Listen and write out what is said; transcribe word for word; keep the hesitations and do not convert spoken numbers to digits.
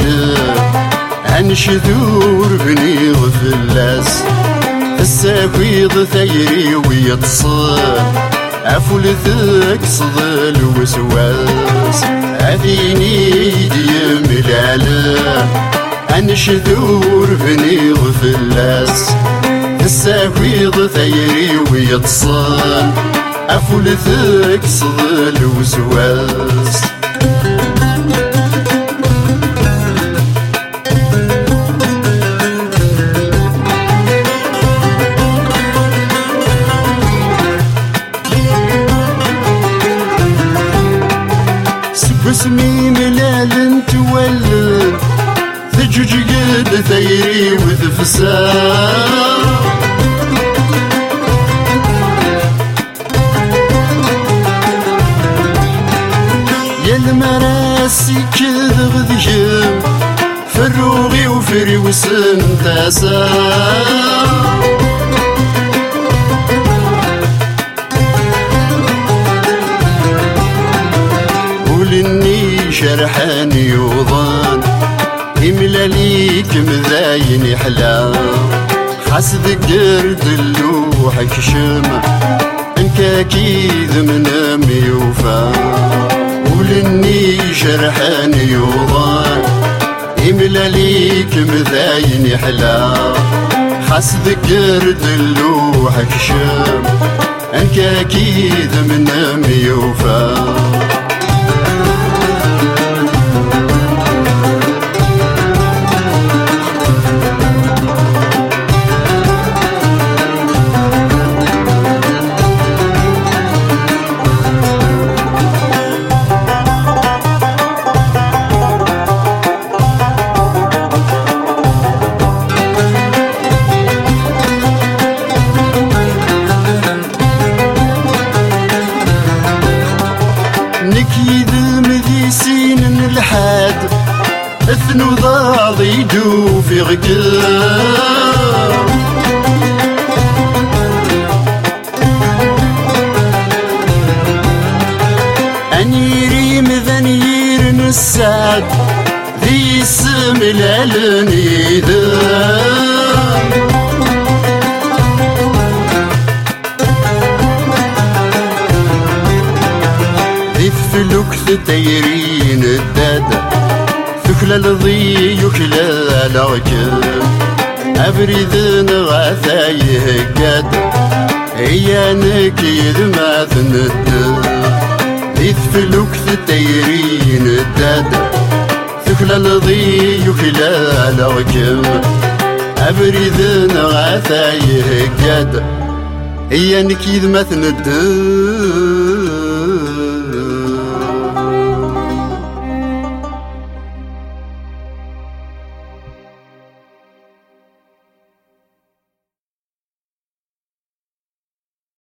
ملاله هنشذور بني غفلاس الساكويض ثيري ويتصل أفولثك صدل وسواس أذيني دي ملاله هنشذور بني غفلاس الساكويض ثيري ويتصل أفولثك صدل وسواس اسمي ملال تولد ثجج قد ثيري وذفسار يا المراسي كذب ذيب فروغي وفري وسنتاسار شرحاني يوضان يملا ليك مذاين حلا حسد قرد اللوحك شمع انك اكيد من ميوفا ولني شرحاني يوضان يملا ليك مذاين حلا حسد قرد اللوحك شمع انك اكيد من ميوفا نكيد المديسين الحاد اثنو ضاض يدو في غكام أنيري مذنير نساد ذي اسم الالنيدام فلوك تيرين الدادة ثكلا الضي يكلا لغكب أبريد نغاثايه قاد هيا نكيد ما ثند ذي فلوك تيرين الدادة ثكلا الضي يكلا لغكب أبريد نغاثايه قاد هيا نكيد ما ثند